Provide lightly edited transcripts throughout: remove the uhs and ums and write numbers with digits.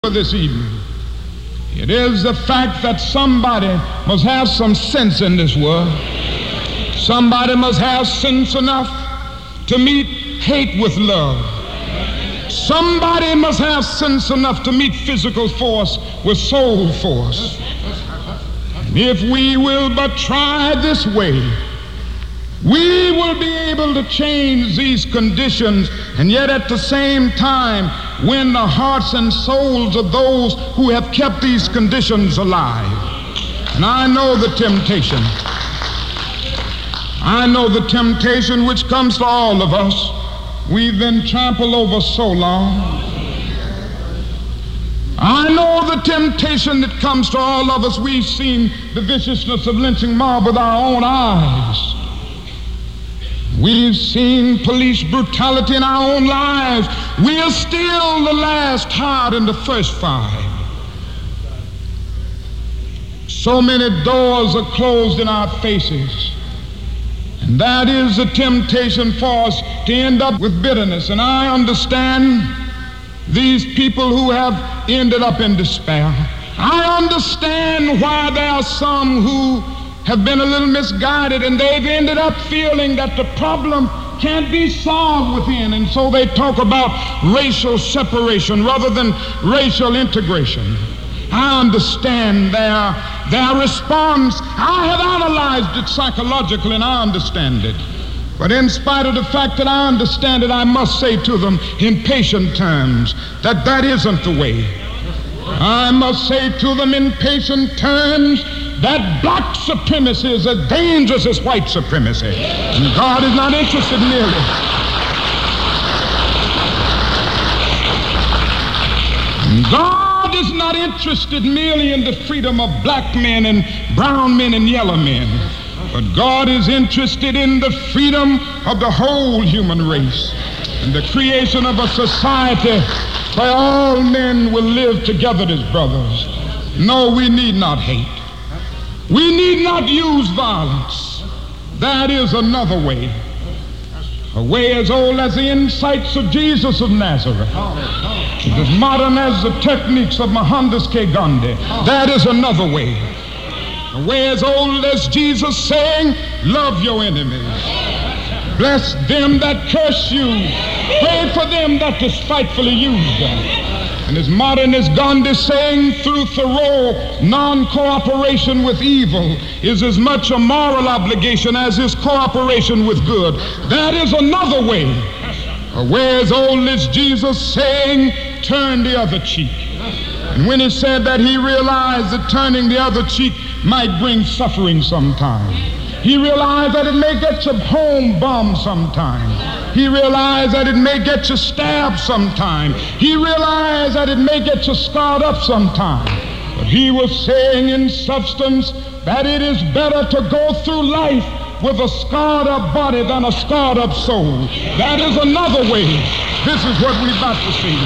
this evening. It is the fact that somebody must have some sense in this world. Somebody must have sense enough to meet hate with love. Somebody must have sense enough to meet physical force with soul force. If we will but try this way, we will be able to change these conditions and yet at the same time win the hearts and souls of those who have kept these conditions alive. And I know the temptation. I know the temptation which comes to all of us. We've been trampled over so long. I know the temptation that comes to all of us. We've seen the viciousness of lynching mob with our own eyes. We've seen police brutality in our own lives. We are still the last hired in the first five. So many doors are closed in our faces. And that is the temptation for us to end up with bitterness. And I understand these people who have ended up in despair. I understand why there are some who have been a little misguided and they've ended up feeling that the problem can't be solved within, and so they talk about racial separation rather than racial integration. I understand their response. I have analyzed it psychologically and I understand it. But in spite of the fact that I understand it, I must say to them in patient terms that that isn't the way. I must say to them in patient terms that black supremacy is as dangerous as white supremacy. And God is not interested merely. God is not interested merely in the freedom of black men and brown men and yellow men. But God is interested in the freedom of the whole human race and the creation of a society where all men will live together as brothers. No, we need not hate. We need not use violence. That is another way. A way as old as the insights of Jesus of Nazareth. As modern as the techniques of Mohandas K. Gandhi. That is another way. A way as old as Jesus saying, love your enemies. Bless them that curse you. Pray for them that despitefully use them. And as modern as Gandhi saying through Thoreau, non-cooperation with evil is as much a moral obligation as is cooperation with good. That is another way. A way as old as Jesus saying, turn the other cheek. And when he said that, he realized that turning the other cheek might bring suffering sometime. He realized that it may get you home bombed sometime. He realized that it may get you stabbed sometime. He realized that it may get you scarred up sometime. But he was saying in substance that it is better to go through life with a scarred up body than a scarred up soul. That is another way. This is what we've got to see.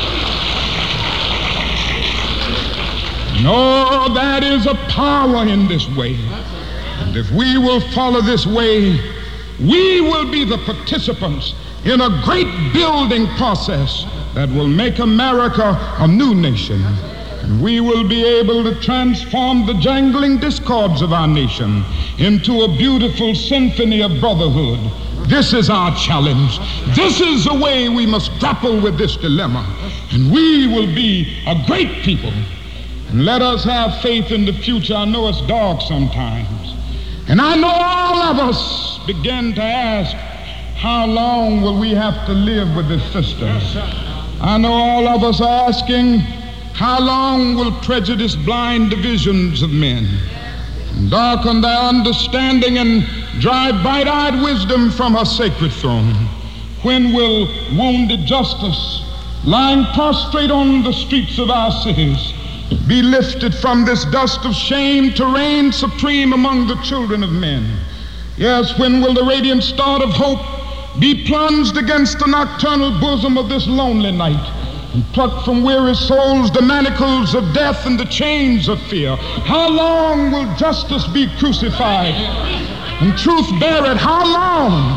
No, that is a power in this way. And if we will follow this way, we will be the participants in a great building process that will make America a new nation. And we will be able to transform the jangling discords of our nation into a beautiful symphony of brotherhood. This is our challenge. This is the way we must grapple with this dilemma. And we will be a great people. And let us have faith in the future. I know it's dark sometimes. And I know all of us begin to ask, how long will we have to live with this system? I know all of us are asking, how long will prejudice blind divisions of men, and darken their understanding and drive bright-eyed wisdom from her sacred throne? When will wounded justice, lying prostrate on the streets of our cities, be lifted from this dust of shame to reign supreme among the children of men? Yes, when will the radiant star of hope be plunged against the nocturnal bosom of this lonely night and plucked from weary souls the manacles of death and the chains of fear? How long will justice be crucified and truth buried? How long?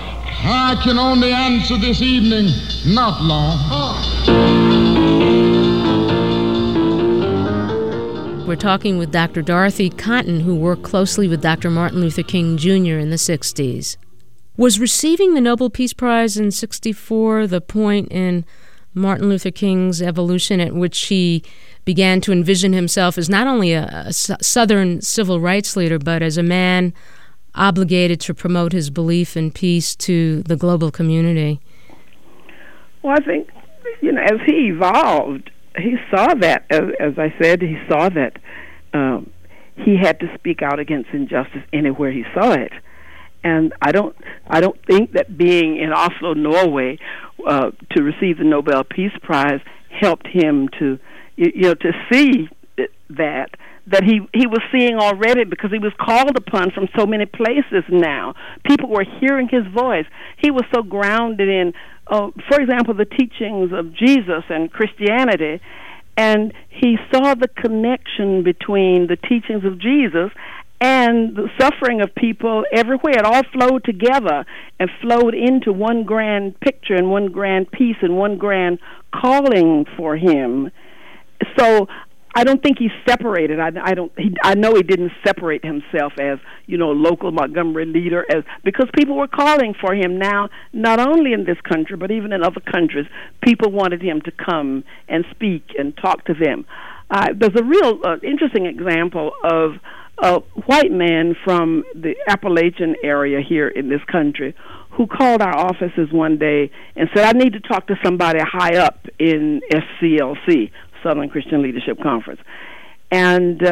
I can only answer this evening, not long. talking with Dr. Dorothy Cotton, who worked closely with Dr. Martin Luther King Jr. in the 60s. Was receiving the Nobel Peace Prize in 1964 the point in Martin Luther King's evolution at which he began to envision himself as not only a Southern civil rights leader, but as a man obligated to promote his belief in peace to the global community? Well, I think, as he evolved, he saw that, as I said, he saw that he had to speak out against injustice anywhere he saw it. And I don't think that being in Oslo, Norway, to receive the Nobel Peace Prize helped him to see that he was seeing already, because he was called upon from so many places now. People were hearing his voice. He was so grounded in, for example, the teachings of Jesus and Christianity, and he saw the connection between the teachings of Jesus and the suffering of people everywhere. It all flowed together and flowed into one grand picture and one grand piece and one grand calling for him. So I don't think he separated. I know he didn't separate himself as, local Montgomery leader, because people were calling for him now, not only in this country, but even in other countries. People wanted him to come and speak and talk to them. There's a real interesting example of a white man from the Appalachian area here in this country who called our offices one day and said, I need to talk to somebody high up in SCLC, Southern Christian Leadership Conference. And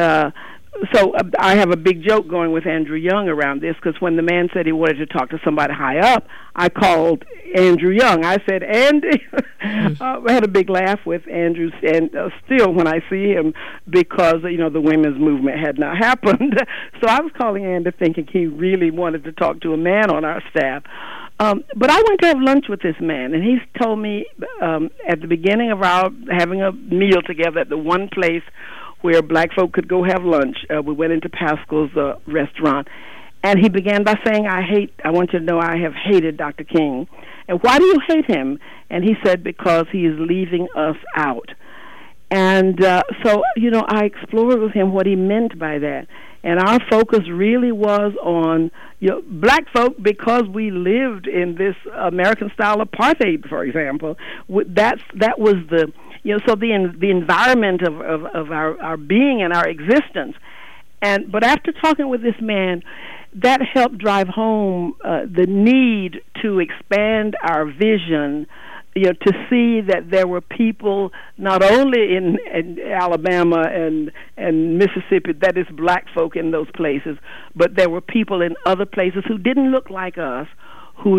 so I have a big joke going with Andrew Young around this, because when the man said he wanted to talk to somebody high up, I called Andrew Young. I said, Andy, I had a big laugh with Andrew, and still when I see him, because, the women's movement had not happened. So I was calling Andy thinking he really wanted to talk to a man on our staff. But I went to have lunch with this man, and he told me at the beginning of our having a meal together at the one place where black folk could go have lunch. We went into Pascal's restaurant, and he began by saying, I want you to know I have hated Dr. King. And why do you hate him? And he said, because he is leaving us out. And so, I explored with him what he meant by that. And our focus really was on black folk, because we lived in this American-style apartheid, for example. That was the so the environment of our being and our existence. But after talking with this man, that helped drive home the need to expand our vision, to see that there were people not only in Alabama and Mississippi, that is black folk in those places, but there were people in other places who didn't look like us, who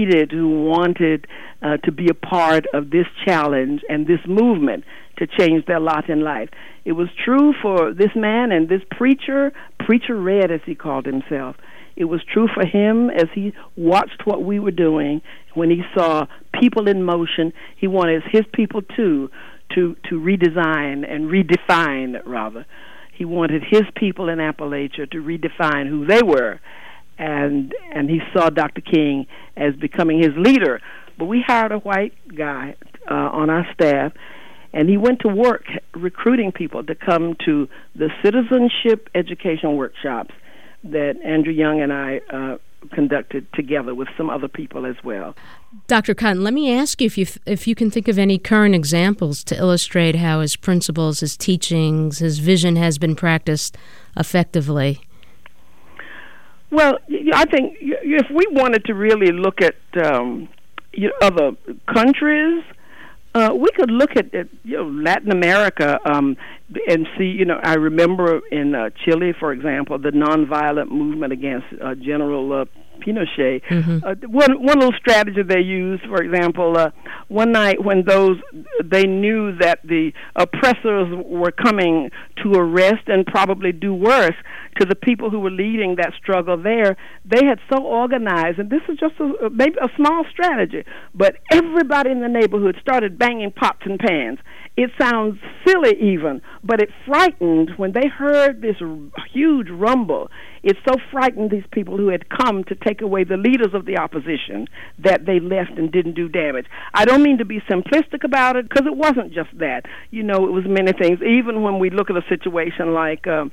wanted to be a part of this challenge and this movement to change their lot in life. It was true for this man and this preacher Red, as he called himself. It was true for him as he watched what we were doing. When he saw people in motion, he wanted his people too to redesign and redefine, rather. He wanted his people in Appalachia to redefine who they were. And he saw Dr. King as becoming his leader. But we hired a white guy on our staff, and he went to work recruiting people to come to the citizenship education workshops that Andrew Young and I conducted together with some other people as well. Dr. Cotton, let me ask you if you can think of any current examples to illustrate how his principles, his teachings, his vision has been practiced effectively. Well, I think if we wanted to really look at other countries, we could look at Latin America and see. I remember in Chile, for example, the nonviolent movement against General Pinochet. Mm-hmm. One little strategy they used, for example, one night when they knew that the oppressors were coming to arrest and probably do worse to the people who were leading that struggle there, they had so organized, and this is just maybe a small strategy, but everybody in the neighborhood started banging pots and pans. It sounds silly even, but it frightened when they heard this huge rumble. It so frightened these people who had come to take away the leaders of the opposition that they left and didn't do damage. I don't mean to be simplistic about it, because it wasn't just that. You know, it was many things. Even when we look at a situation like in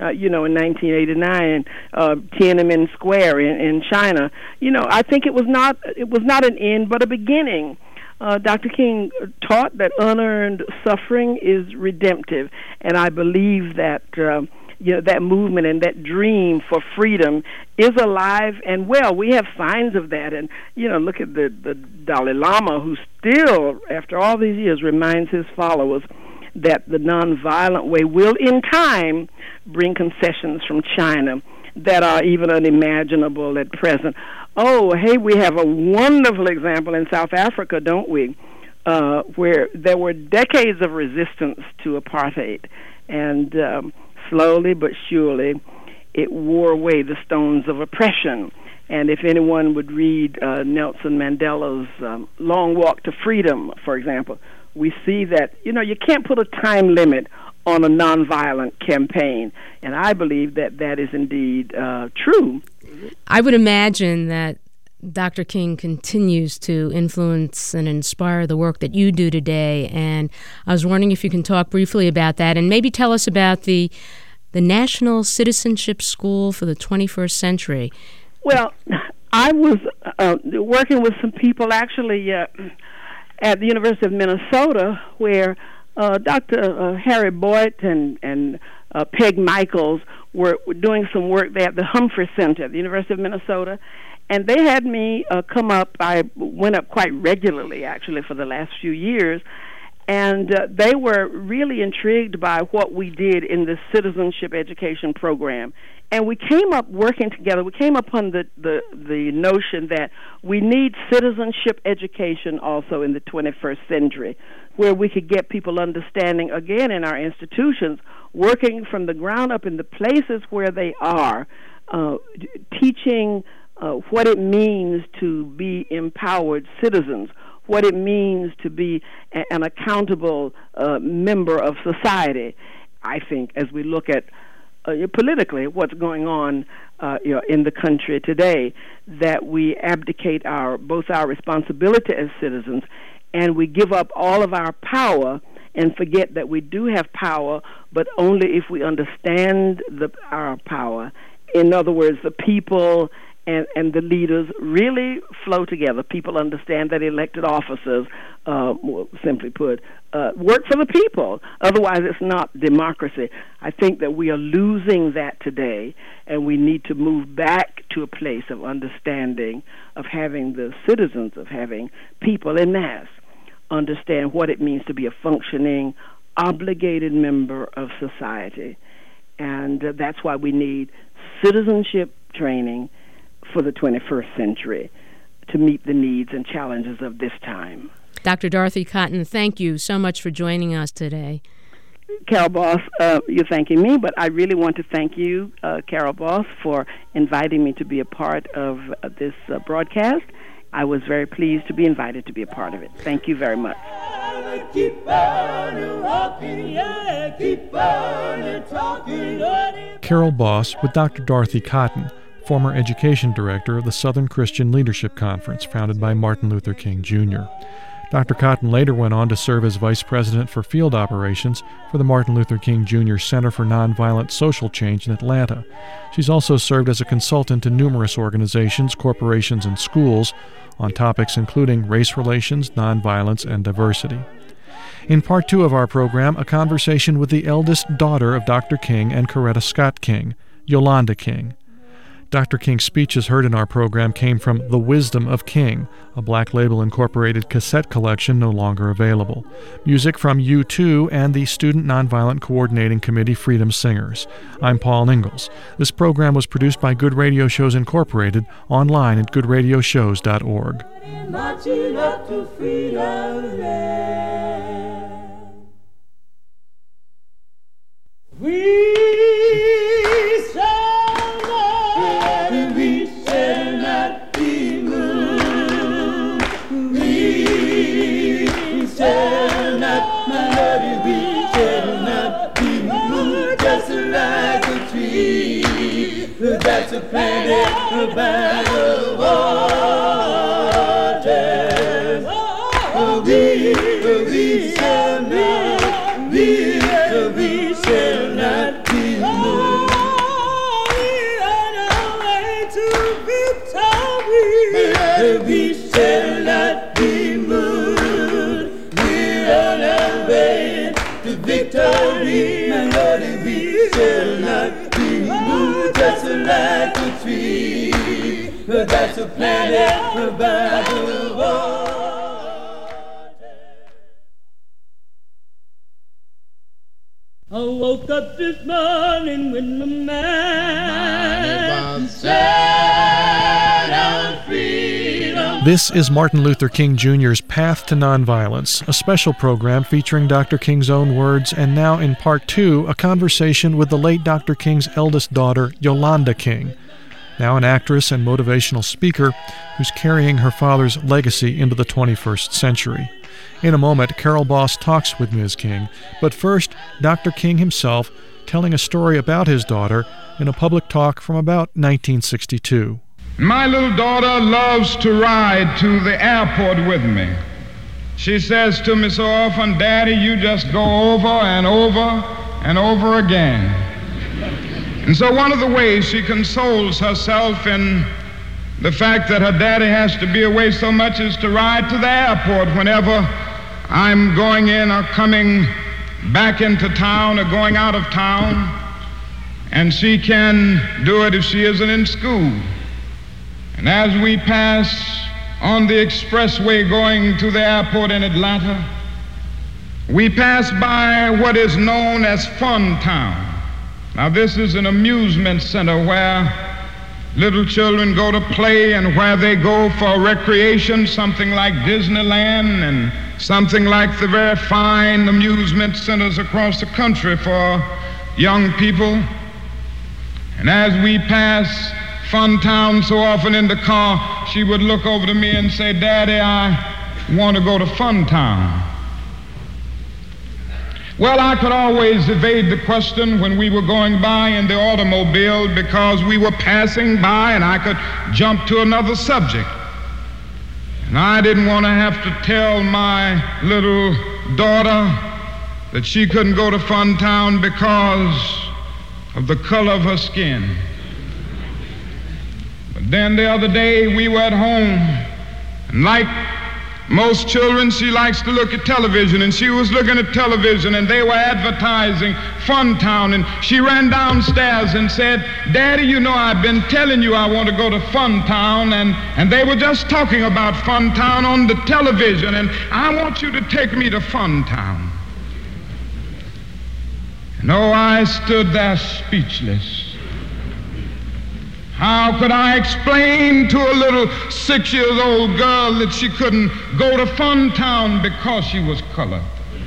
1989, Tiananmen Square in China, I think it was not an end but a beginning. Dr. King taught that unearned suffering is redemptive, and I believe that that movement and that dream for freedom is alive and well. We have signs of that, and look at the Dalai Lama, who still, after all these years, reminds his followers that the nonviolent way will, in time, bring concessions from China that are even unimaginable at present. Oh, hey, we have a wonderful example in South Africa, don't we, where there were decades of resistance to apartheid, and slowly but surely it wore away the stones of oppression. And if anyone would read Nelson Mandela's Long Walk to Freedom, for example, we see that, you can't put a time limit on a nonviolent campaign. And I believe that that is indeed true. I would imagine that Dr. King continues to influence and inspire the work that you do today. And I was wondering if you can talk briefly about that and maybe tell us about the National Citizenship School for the 21st Century. Well, I was working with some people actually at the University of Minnesota, where Dr. Harry Boyd and Peg Michaels were doing some work there at the Humphrey Center at the University of Minnesota, and they had me come up. I went up quite regularly, actually, for the last few years, and they were really intrigued by what we did in the citizenship education program. And we came up working together. We came upon the notion that we need citizenship education also in the 21st century, where we could get people understanding, again, in our institutions, working from the ground up in the places where they are, teaching what it means to be empowered citizens, what it means to be an accountable member of society. I think as we look at politically what's going on in the country today, that we abdicate both our responsibility as citizens, and we give up all of our power and forget that we do have power, but only if we understand our power. In other words, the people and the leaders really flow together. People understand that elected officers, simply put, work for the people. Otherwise, it's not democracy. I think that we are losing that today, and we need to move back to a place of understanding, of having the citizens, of having people en masse understand what it means to be a functioning, obligated member of society. And that's why we need citizenship training for the 21st century to meet the needs and challenges of this time. Dr. Dorothy Cotton, thank you so much for joining us today. Carol Boss, you're thanking me, but I really want to thank you, Carol Boss, for inviting me to be a part of this broadcast. I was very pleased to be invited to be a part of it. Thank you very much. Carol Boss with Dr. Dorothy Cotton, former education director of the Southern Christian Leadership Conference, founded by Martin Luther King, Jr. Dr. Cotton later went on to serve as vice president for field operations for the Martin Luther King Jr. Center for Nonviolent Social Change in Atlanta. She's also served as a consultant to numerous organizations, corporations, and schools on topics including race relations, nonviolence, and diversity. In part 2 of our program, a conversation with the eldest daughter of Dr. King and Coretta Scott King, Yolanda King. Dr. King's speeches heard in our program came from The Wisdom of King, a Black Label Incorporated cassette collection no longer available. Music from U2 and the Student Nonviolent Coordinating Committee Freedom Singers. I'm Paul Ingalls. This program was produced by Good Radio Shows Incorporated, online at goodradioshows.org. Marching up to freedom land. We shall not be moved. We shall not that's a planet by the waters. We shall not be, we shall not be moved. We're on our way to victory. We shall not be moved. We're on our way to victory, my Lord, we shall not be moved. Just like a tree, that's a planet by the water. I woke up this morning with my mind set on freedom. This is Martin Luther King Jr.'s Path to Nonviolence, a special program featuring Dr. King's own words, and now in Part 2, a conversation with the late Dr. King's eldest daughter, Yolanda King, now an actress and motivational speaker who's carrying her father's legacy into the 21st century. In a moment, Carol Boss talks with Ms. King, but first, Dr. King himself telling a story about his daughter in a public talk from about 1962. My little daughter loves to ride to the airport with me. She says to me so often, "Daddy, you just go over and over and over again." And so one of the ways she consoles herself in the fact that her daddy has to be away so much is to ride to the airport whenever I'm going in or coming back into town or going out of town, and she can do it if she isn't in school. And as we pass on the expressway going to the airport in Atlanta, we pass by what is known as Fun Town. Now, this is an amusement center where little children go to play and where they go for recreation, something like Disneyland and something like the very fine amusement centers across the country for young people. And as we pass Fun Town so often in the car, she would look over to me and say, "Daddy, I want to go to Fun Town." Well, I could always evade the question when we were going by in the automobile because we were passing by and I could jump to another subject. And I didn't want to have to tell my little daughter that she couldn't go to Fun Town because of the color of her skin. But then the other day we were at home, and like most children, she likes to look at television, and she was looking at television and they were advertising Fun Town, and she ran downstairs and said, "Daddy, you know I've been telling you I want to go to Fun Town, and they were just talking about Fun Town on the television, and I want you to take me to Fun Town." No, I stood there speechless. How could I explain to a little 6-year-old girl that she couldn't go to Fun Town because she was colored?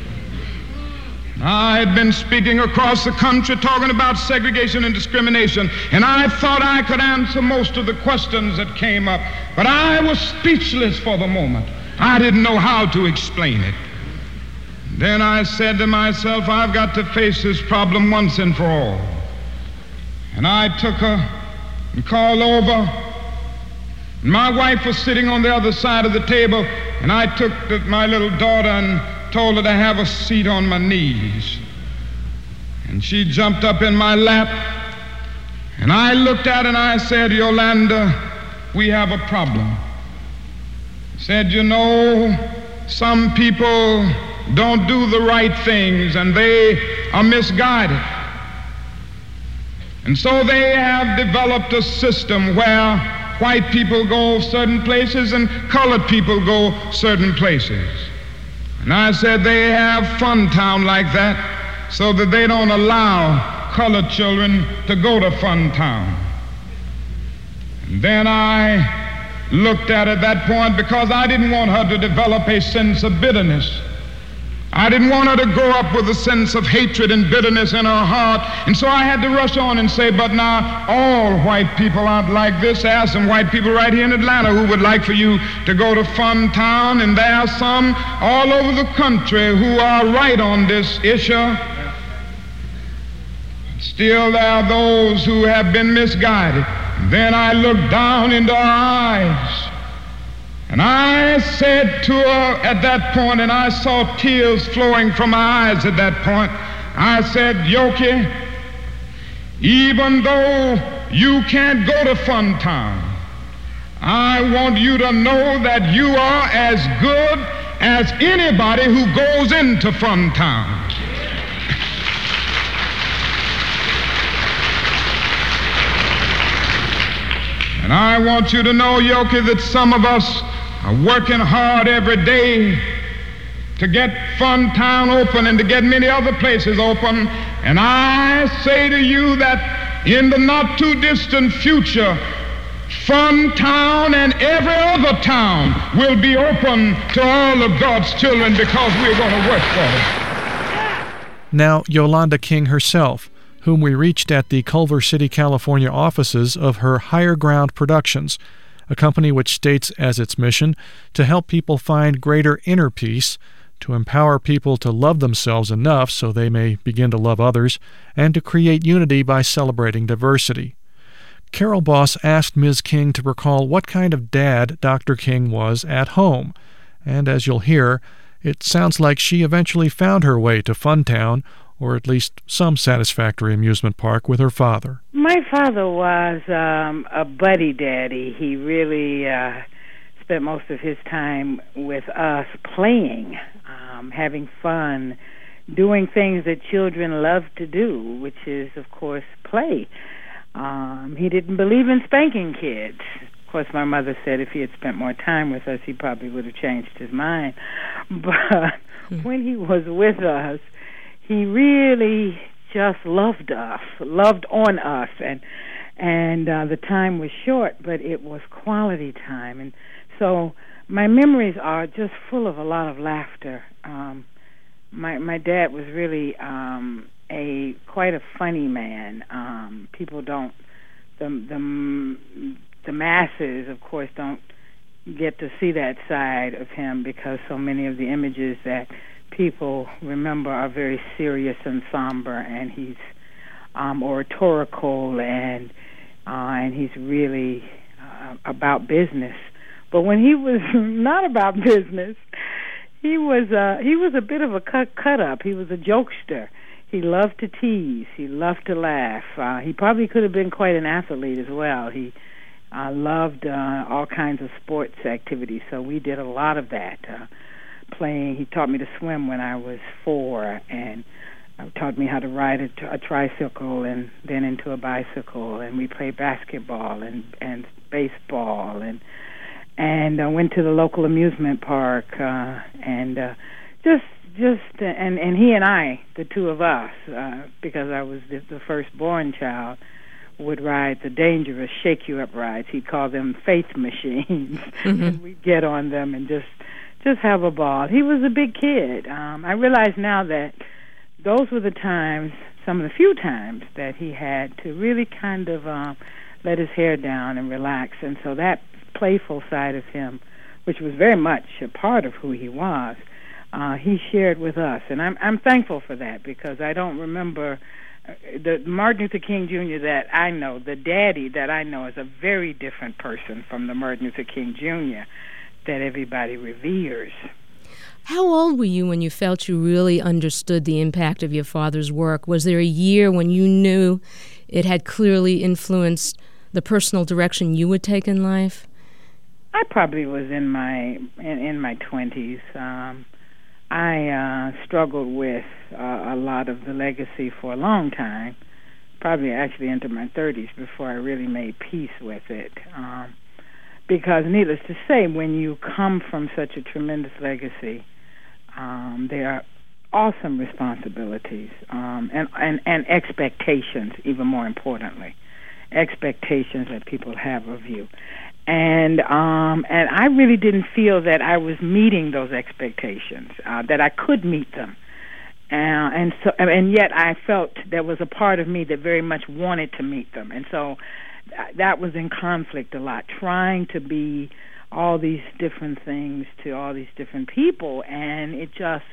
I had been speaking across the country talking about segregation and discrimination, and I thought I could answer most of the questions that came up, but I was speechless for the moment. I didn't know how to explain it. Then I said to myself, I've got to face this problem once and for all. And I took her and called over. My wife was sitting on the other side of the table, and I took my little daughter and told her to have a seat on my knees. And she jumped up in my lap, and I looked at her and I said, "Yolanda, we have a problem." I said, "You know, some people don't do the right things and they are misguided. And so they have developed a system where white people go certain places and colored people go certain places." And I said they have Fun Town like that so that they don't allow colored children to go to Fun Town. And then I looked at that point because I didn't want her to develop a sense of bitterness. I didn't want her to grow up with a sense of hatred and bitterness in her heart. And so I had to rush on and say, but now all white people aren't like this. There are some white people right here in Atlanta who would like for you to go to Fun Town, and there are some all over the country who are right on this issue. Still there are those who have been misguided. Then I looked down into her eyes, and I said to her at that point, and I saw tears flowing from my eyes at that point, I said, Yoki, even though you can't go to Funtown, I want you to know that you are as good as anybody who goes into Funtown. And I want you to know, Yoki, that some of us are working hard every day to get Funtown open and to get many other places open. And I say to you that in the not too distant future, Funtown and every other town will be open to all of God's children because we're going to work for it. Now, Yolanda King herself, whom we reached at the Culver City, California offices of her Higher Ground Productions, a company which states as its mission to help people find greater inner peace, to empower people to love themselves enough so they may begin to love others, and to create unity by celebrating diversity. Carol Boss asked Ms. King to recall what kind of dad Dr. King was at home, and as you'll hear, it sounds like she eventually found her way to Funtown, or at least some satisfactory amusement park with her father. My father was a buddy daddy. He really spent most of his time with us playing, having fun, doing things that children love to do, which is, of course, play. He didn't believe in spanking kids. Of course, my mother said if he had spent more time with us, he probably would have changed his mind. But when he was with us, he really just loved us, loved on us, and the time was short, but it was quality time. And so my memories are just full of a lot of laughter. My dad was really quite a funny man. People don't, the masses, of course, don't get to see that side of him because so many of the images that people remember are very serious and somber, and he's oratorical and he's really about business. But when he was not about business, he was a bit of a cut up. He was a jokester. He loved to tease. He loved to laugh. He probably could have been quite an athlete as well. He loved all kinds of sports activities, so we did a lot of that. Playing, he taught me to swim when I was 4, and taught me how to ride a tricycle and then into a bicycle, and we played basketball and baseball, and went to the local amusement park, and he and I, the two of us, because I was the firstborn child, would ride the dangerous shake-you-up rides. He'd call them faith machines, and we'd get on them and just have a ball. He was a big kid. I realize now that those were the times, some of the few times, that he had to really kind of let his hair down and relax. And so that playful side of him, which was very much a part of who he was, he shared with us. And I'm thankful for that, because I don't remember the Martin Luther King Jr. that I know, the daddy that I know, is a very different person from the Martin Luther King Jr. that everybody reveres. How old were you when you felt you really understood the impact of your father's work? Was there a year when you knew it had clearly influenced the personal direction you would take in life? I probably was in my 20s. I struggled with a lot of the legacy for a long time, probably actually into my 30s before I really made peace with it. Because needless to say, when you come from such a tremendous legacy, there are awesome responsibilities and expectations, even more importantly, expectations that people have of you. And I really didn't feel that I was meeting those expectations, that I could meet them. And yet I felt there was a part of me that very much wanted to meet them. And so that was in conflict a lot, trying to be all these different things to all these different people, and it just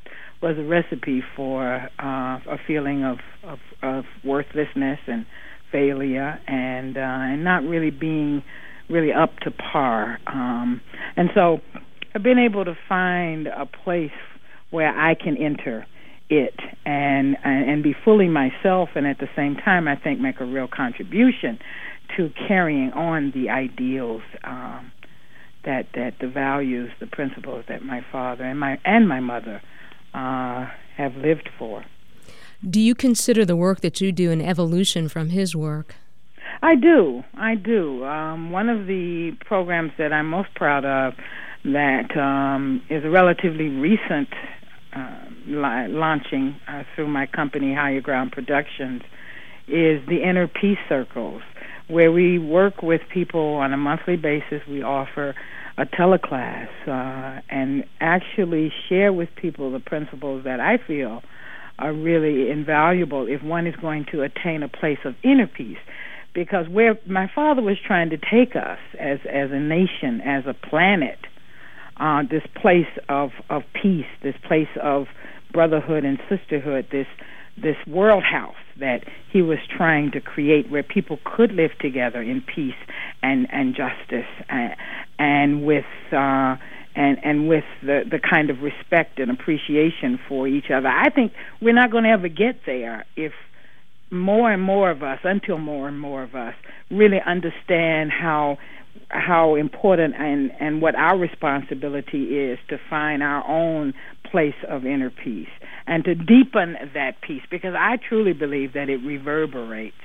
was a recipe for a feeling of worthlessness and failure, and not really being really up to par. And so I've been able to find a place where I can enter it and be fully myself, and at the same time, I think, make a real contribution to carrying on the ideals, that the values, the principles that my father and my mother have lived for. Do you consider the work that you do an evolution from his work? I do. One of the programs that I'm most proud of that is a relatively recent launching through my company, Higher Ground Productions, is the Inner Peace Circles, where we work with people on a monthly basis. We offer a teleclass and actually share with people the principles that I feel are really invaluable if one is going to attain a place of inner peace. Because where my father was trying to take us as a nation, as a planet, this place of peace, this place of brotherhood and sisterhood, this world house that he was trying to create where people could live together in peace and justice and with the kind of respect and appreciation for each other. I think we're not going to ever get there if more and more of us really understand how important and what our responsibility is to find our own place of inner peace and to deepen that peace, because I truly believe that it reverberates.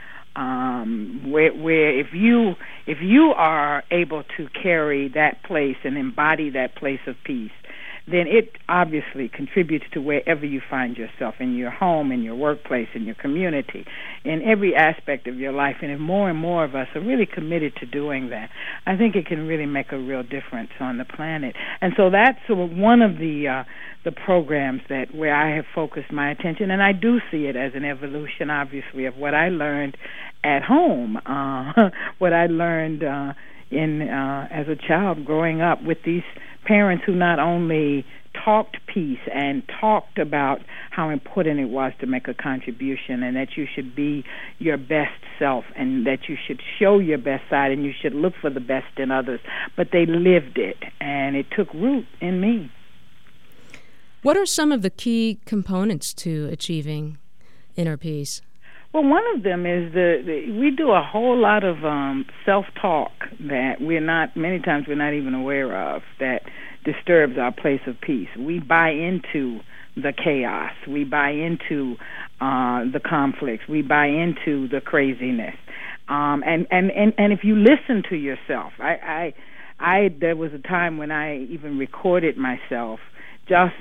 Where if you are able to carry that place and embody that place of peace, then it obviously contributes to wherever you find yourself, in your home, in your workplace, in your community, in every aspect of your life. And if more and more of us are really committed to doing that, I think it can really make a real difference on the planet. And so that's one of the programs where I have focused my attention, and I do see it as an evolution, obviously, of what I learned at home, what I learned as a child growing up with these parents who not only talked peace and talked about how important it was to make a contribution and that you should be your best self and that you should show your best side and you should look for the best in others, but they lived it, and it took root in me. What are some of the key components to achieving inner peace? Well, one of them is we do a whole lot of self-talk that many times we're not even aware of, that disturbs our place of peace. We buy into the chaos. We buy into the conflicts. We buy into the craziness. And if you listen to yourself, there was a time when I even recorded myself just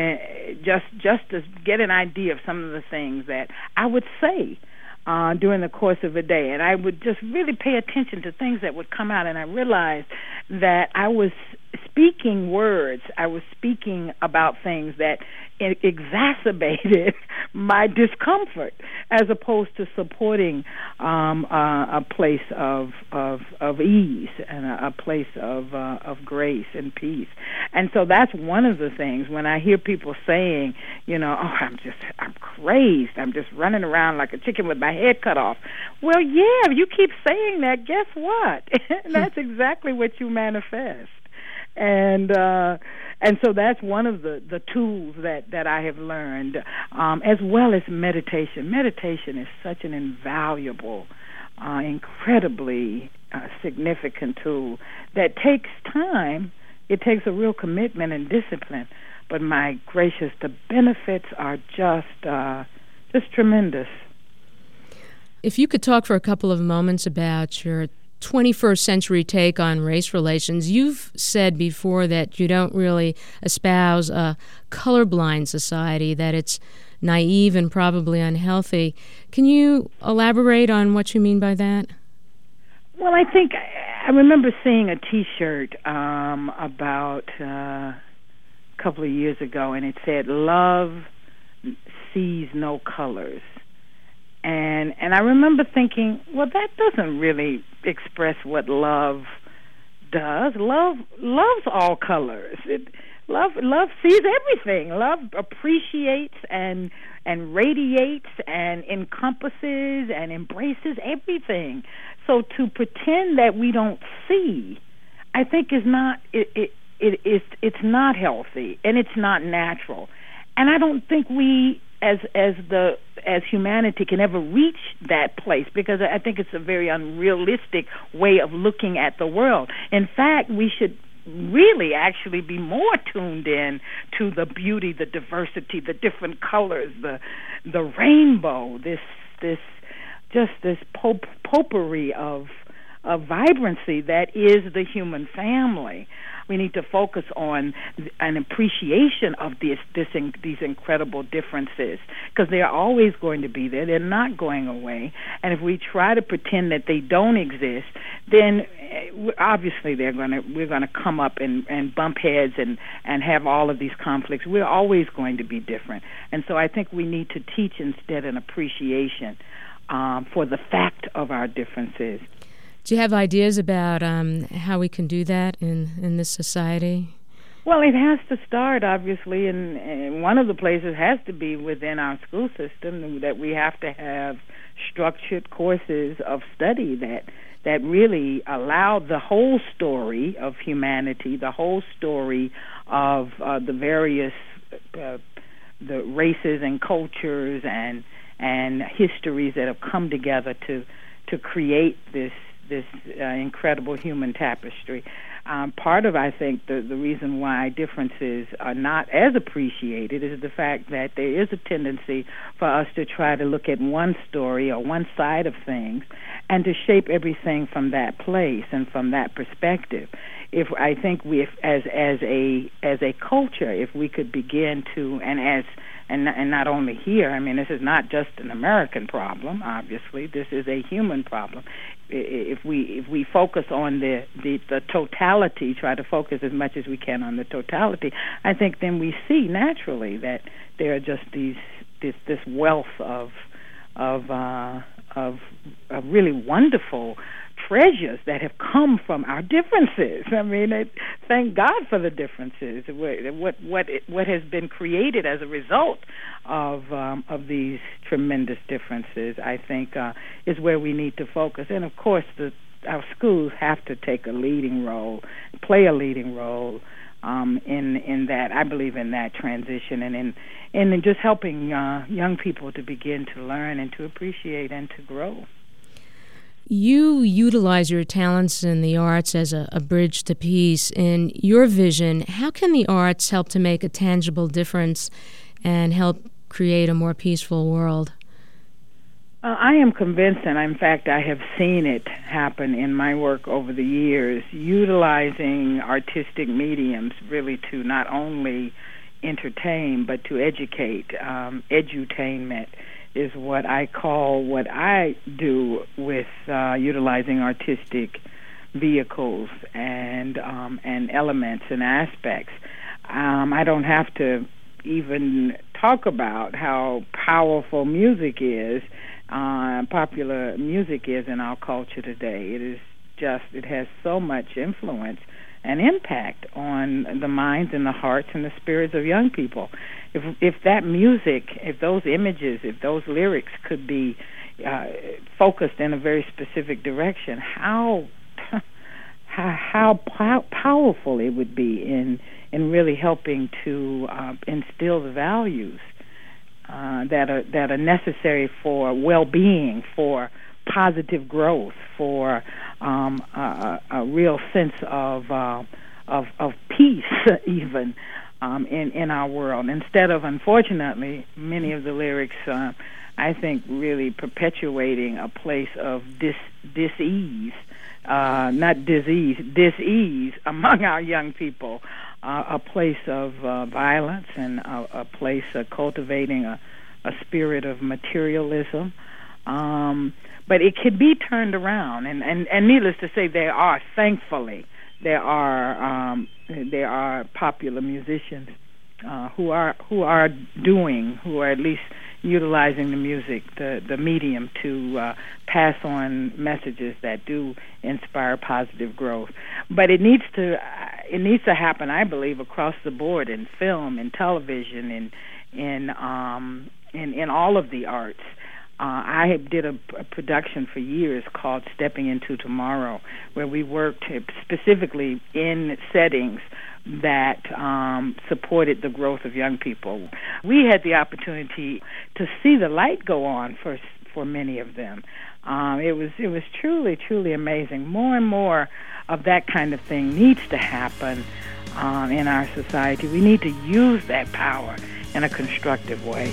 to get an idea of some of the things that I would say during the course of a day, and I would just really pay attention to things that would come out, and I realized that I was speaking words. I was speaking about things that exacerbated my discomfort, as opposed to supporting a place of ease and a place of grace and peace. And so that's one of the things when I hear people saying, I'm crazed, I'm just running around like a chicken with my head cut off. Well, yeah, you keep saying that, guess what? That's exactly what you manifest. And so that's one of the tools that I have learned, as well as meditation. Meditation is such an invaluable, incredibly significant tool that takes time. It takes a real commitment and discipline. But my gracious, the benefits are just tremendous. If you could talk for a couple of moments about your 21st century take on race relations. You've said before that you don't really espouse a colorblind society, that it's naive and probably unhealthy. Can you elaborate on what you mean by that? Well, I think I remember seeing a T-shirt about a couple of years ago, and it said, "Love sees no colors." And I remember thinking, well, that doesn't really express what love does. Love loves all colors. Love sees everything. Love appreciates and radiates and encompasses and embraces everything. So to pretend that we don't see, I think is not it's not healthy, and it's not natural. And I don't think we as humanity can ever reach that place, because I think it's a very unrealistic way of looking at the world. In fact, we should really actually be more tuned in to the beauty, the diversity, the different colors, the rainbow, this potpourri of vibrancy that is the human family. We need to focus on an appreciation of these incredible differences, because they are always going to be there. They're not going away. And if we try to pretend that they don't exist, then obviously we're going to come up and bump heads and have all of these conflicts. We're always going to be different. And so I think we need to teach instead an appreciation for the fact of our differences. Do you have ideas about how we can do that in this society? Well, it has to start, obviously, and one of the places has to be within our school system, that we have to have structured courses of study that really allow the whole story of humanity, the whole story of the various the races and cultures and histories that have come together to create this incredible human tapestry. Part of, I think, the reason why differences are not as appreciated is the fact that there is a tendency for us to try to look at one story or one side of things and to shape everything from that place and from that perspective. If I think as a culture, if we could begin to, and not only here, I mean, this is not just an American problem, obviously, this is a human problem. If we focus on the totality, try to focus as much as we can on the totality, I think then we see naturally that there are just this wealth of really wonderful treasures that have come from our differences. I mean, thank God for the differences. What has been created as a result of these tremendous differences, I think, is where we need to focus. And of course, our schools have to take a leading role, play a leading role in that. I believe in that transition and in just helping young people to begin to learn and to appreciate and to grow. You utilize your talents in the arts as a bridge to peace. In your vision, how can the arts help to make a tangible difference and help create a more peaceful world? I am convinced, and in fact I have seen it happen in my work over the years, utilizing artistic mediums really to not only entertain but to educate. Edutainment is what I call what I do with utilizing artistic vehicles and elements and aspects. I don't have to even talk about how powerful music is, popular music is in our culture today. It has so much influence and impact on the minds and the hearts and the spirits of young people. If that music, if those images, if those lyrics could be focused in a very specific direction, how powerful it would be in really helping to instill the values that are necessary for well-being, for positive growth, for a real sense of peace, even in our world. Instead of, unfortunately, many of the lyrics, I think, really perpetuating a place of dis-ease, not disease, dis-ease among our young people, a place of violence and a place of cultivating a spirit of materialism. But it can be turned around, and needless to say, thankfully, there are popular musicians who are at least utilizing the music, the medium, to pass on messages that do inspire positive growth. But it needs to, it needs to happen, I believe, across the board in film, in television, in all of the arts. I did a production for years called Stepping Into Tomorrow, where we worked specifically in settings that supported the growth of young people. We had the opportunity to see the light go on for many of them. It was truly, truly amazing. More and more of that kind of thing needs to happen in our society. We need to use that power in a constructive way.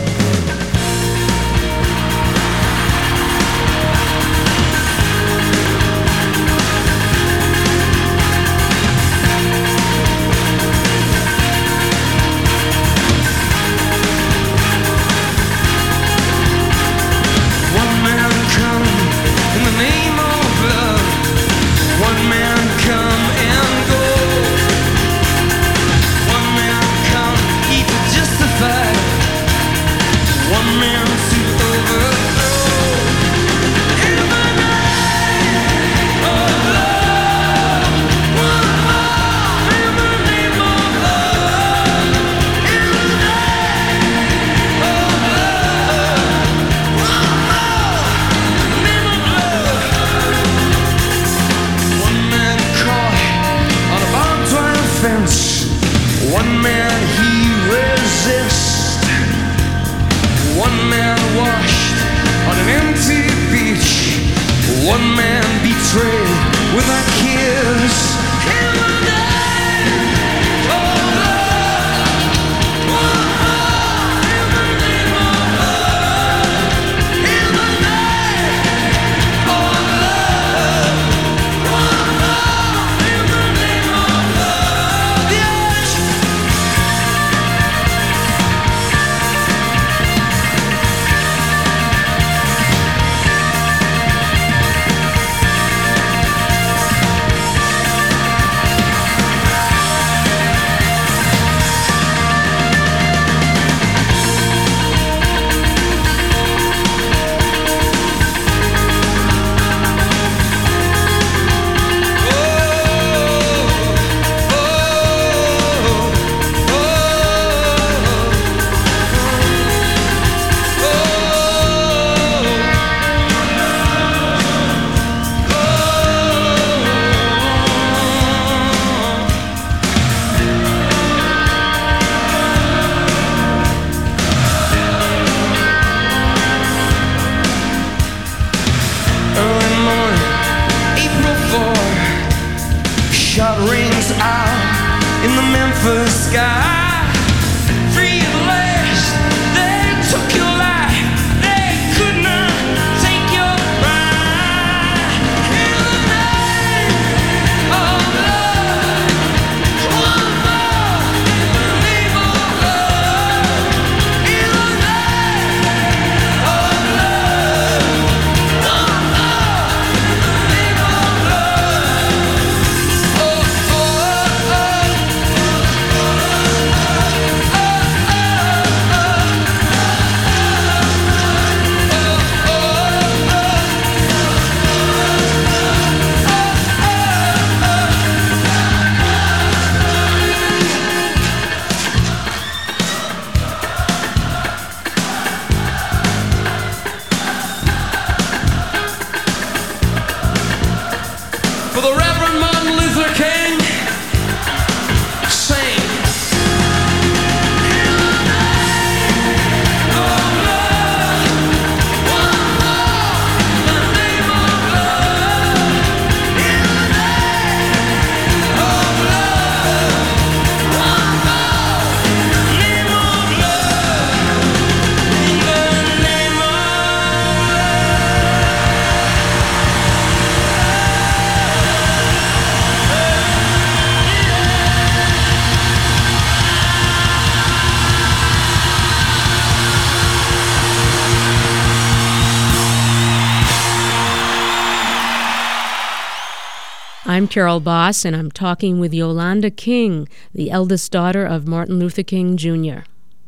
I'm Carol Boss, and I'm talking with Yolanda King, the eldest daughter of Martin Luther King, Jr.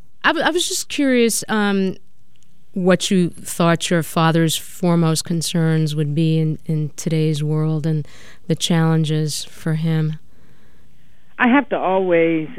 I was just curious what you thought your father's foremost concerns would be in today's world and the challenges for him. I have to always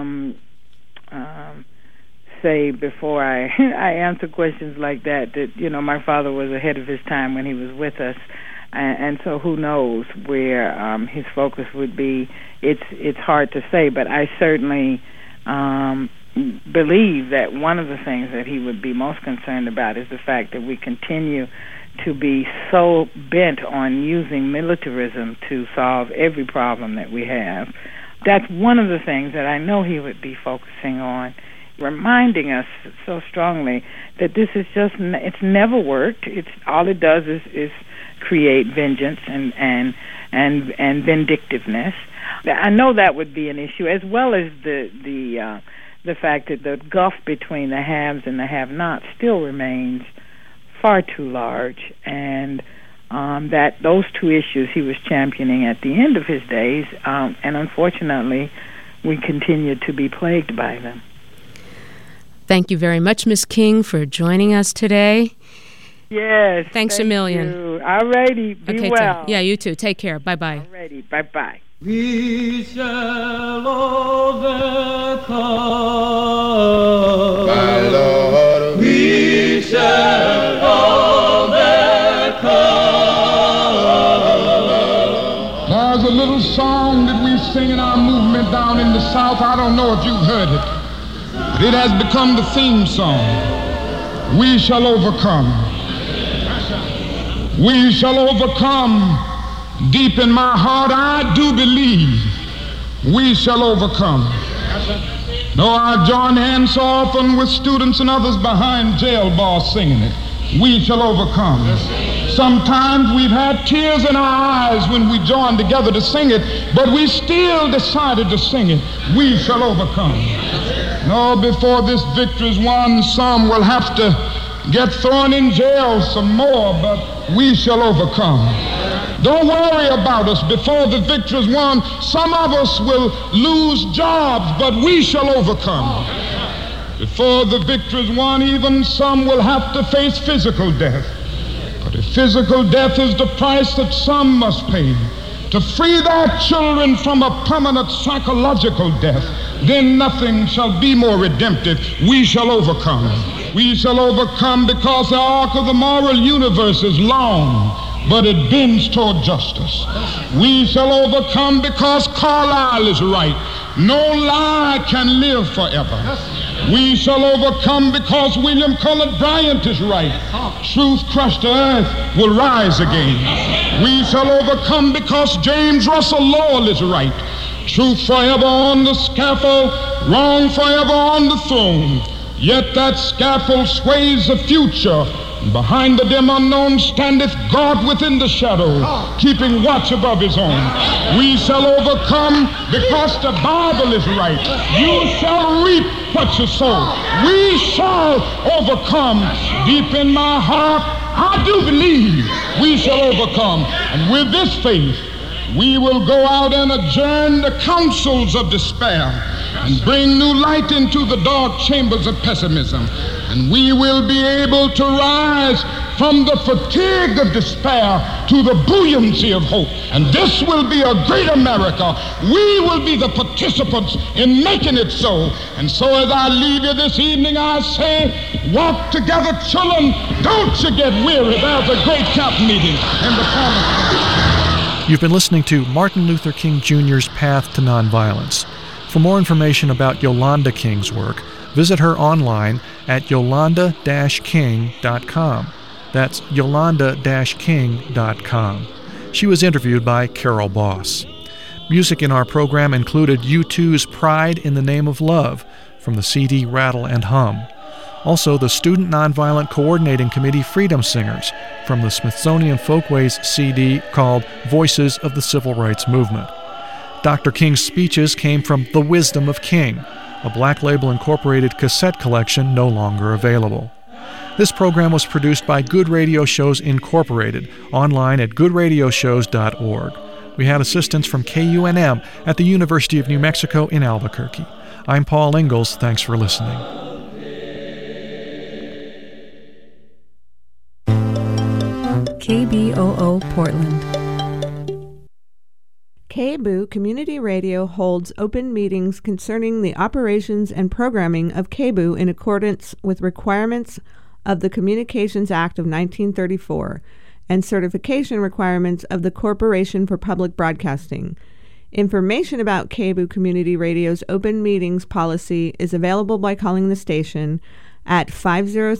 say before I I answer questions like that my father was ahead of his time when he was with us, and so who knows where his focus would be. It's hard to say, but I certainly believe that one of the things that he would be most concerned about is the fact that we continue to be so bent on using militarism to solve every problem that we have. That's one of the things that I know he would be focusing on, reminding us so strongly that this is it's never worked. It's all it does is create vengeance and vindictiveness. I know that would be an issue, as well as the fact that the gulf between the haves and the have-nots still remains far too large, and that those two issues he was championing at the end of his days, and unfortunately we continue to be plagued by them. Thank you very much, Ms. King, for joining us today. Yes. Thanks a million. All righty. Be well. Yeah, you too. Take care. Bye-bye. All righty. Bye-bye. We shall overcome. My Lord, we shall overcome. There's a little song that we sing in our movement down in the South. I don't know if you've heard it, but it has become the theme song. We shall overcome. We shall overcome. Deep in my heart, I do believe we shall overcome. Though I join hands so often with students and others behind jail bars singing it, we shall overcome. Sometimes we've had tears in our eyes when we joined together to sing it, but we still decided to sing it. We shall overcome. No, before this victory is won, some will have to get thrown in jail some more, but we shall overcome. Don't worry about us. Before the victory is won, some of us will lose jobs, but we shall overcome. Before the victory is won, even some will have to face physical death. But if physical death is the price that some must pay to free their children from a permanent psychological death, then nothing shall be more redemptive. We shall overcome. We shall overcome because the arc of the moral universe is long, but it bends toward justice. We shall overcome because Carlyle is right. No lie can live forever. We shall overcome because William Cullen Bryant is right. Truth crushed to earth will rise again. We shall overcome because James Russell Lowell is right. Truth forever on the scaffold, wrong forever on the throne. Yet that scaffold sways the future. Behind the dim unknown standeth God within the shadow, keeping watch above his own. We shall overcome because the Bible is right. You shall reap what you sow. We shall overcome. Deep in my heart, I do believe we shall overcome. And with this faith, we will go out and adjourn the councils of despair and bring new light into the dark chambers of pessimism. And we will be able to rise from the fatigue of despair to the buoyancy of hope. And this will be a great America. We will be the participants in making it so. And so as I leave you this evening, I say, walk together, children. Don't you get weary. There's a great camp meeting in the corner. You've been listening to Martin Luther King Jr.'s Path to Nonviolence. For more information about Yolanda King's work, visit her online at yolanda-king.com. That's yolanda-king.com. She was interviewed by Carol Boss. Music in our program included U2's Pride in the Name of Love from the CD Rattle and Hum. Also, the Student Nonviolent Coordinating Committee Freedom Singers from the Smithsonian Folkways CD called Voices of the Civil Rights Movement. Dr. King's speeches came from The Wisdom of King, a Black Label Incorporated cassette collection no longer available. This program was produced by Good Radio Shows Incorporated, online at goodradioshows.org. We had assistance from KUNM at the University of New Mexico in Albuquerque. I'm Paul Ingalls. Thanks for listening. KBOO Portland. KBOO Community Radio holds open meetings concerning the operations and programming of KBOO in accordance with requirements of the Communications Act of 1934 and certification requirements of the Corporation for Public Broadcasting. Information about KBOO Community Radio's open meetings policy is available by calling the station at 503